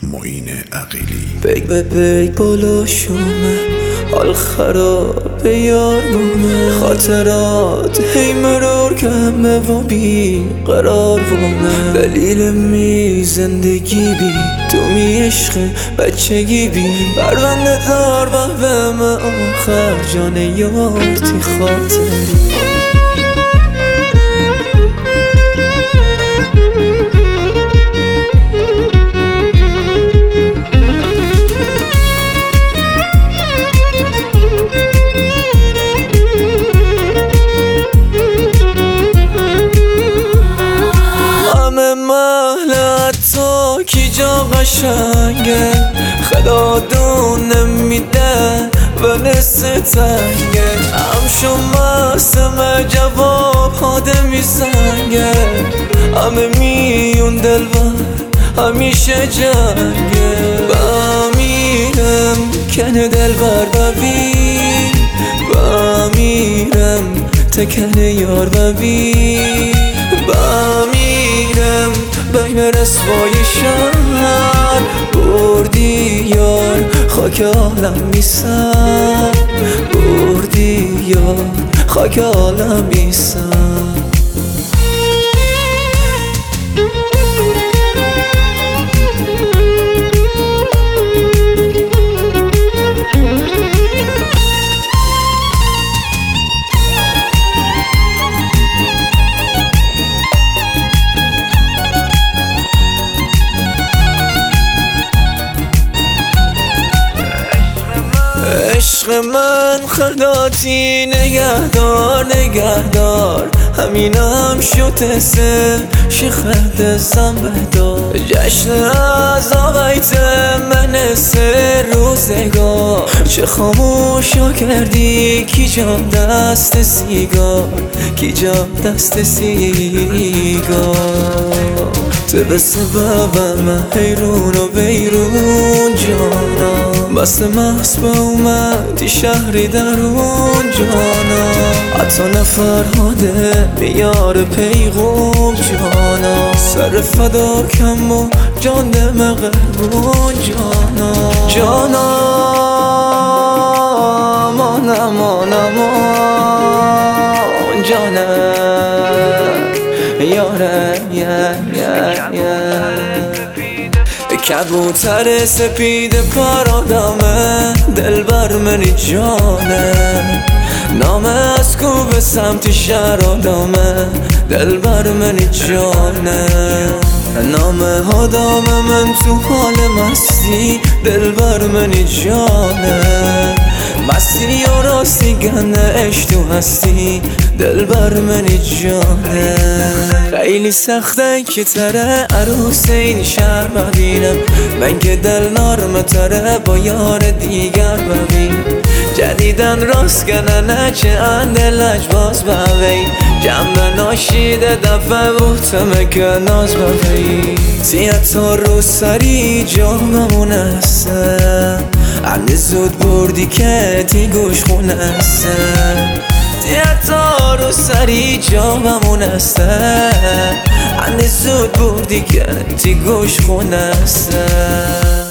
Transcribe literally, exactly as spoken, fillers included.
معین عقیلی. بیگ به بیگ بالا شومه، حال خراب یار بومه، خاطرات هی مرور کمه و بی قرار بومه. دلیل می زندگی بی تو می عشق بچگی بی پرونده دار و به من آخر جان یار تی خاطری. حتی کی جا قشنگه خدا دون نمیده و نسه تنگه هم شما سمه جواب هاده میزنگه همه میون دلبر همیشه جنگه بمیرم کنه دلبر ببین بمیرم تکنه یار ببین بمیرم بین رسوای شهر بردی یار خاک عالم میسم بردی یار خاک عالم میسم. عشق من خداتی نگهدار نگهدار همینم شد سه شیخت زنبدار جشن از آقایت من سه روزگار چه خاموشا کردی کی جام دست سیگار کی جام دست سیگار تو به سبب من حیرون و بیرون جانا بست محصب اومدی شهری درون جانا حتی نفرهاده بیار پیغون جانا سر فدا کم و جان دم قربون جانا جانا مانا مانا مان جانا یاره یه یه یه کبوتر سپید پر آدمه دلبر منی جانه نامه از کوب سمت شهر آدمه دلبر منی جانه نامه ها دامه من تو حال مستی دلبر منی جانه مستی و راستی گنده عشق تو هستی دلبر منی جانه خیلی سخته که تره عروس این شهر ببینم من که دل نرم تره با یار دیگر ببین جدیدن راست کننه چه اندلج باز ببین جمع ناشیده دفعه بوتمه که ناز ببین تیتا رو سری جاممون هسته هنه زود بردی که تی گوش خونه هسته تیتا رو سری جاممون هسته هنه زود بردی که تی گوش خونه هسته.